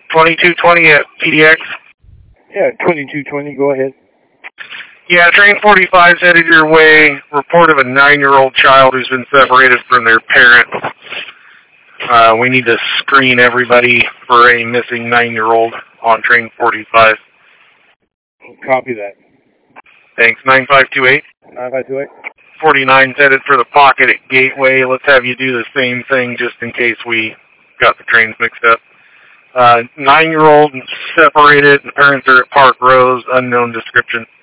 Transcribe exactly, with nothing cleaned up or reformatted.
twenty-two twenty at P D X. Yeah, twenty-two twenty, go ahead. Yeah, train forty-five is headed your way. Report of a nine-year-old child who's been separated from their parents. Uh, we need to screen everybody for a missing nine-year-old on train forty-five. Copy that. Thanks. nine five two eight. nine five two eight. forty-nine's headed for the pocket at Gateway. Let's have you do the same thing just in case we got the trains mixed up. Uh, nine-year-old separated. The parents are at Park Rose. Unknown description.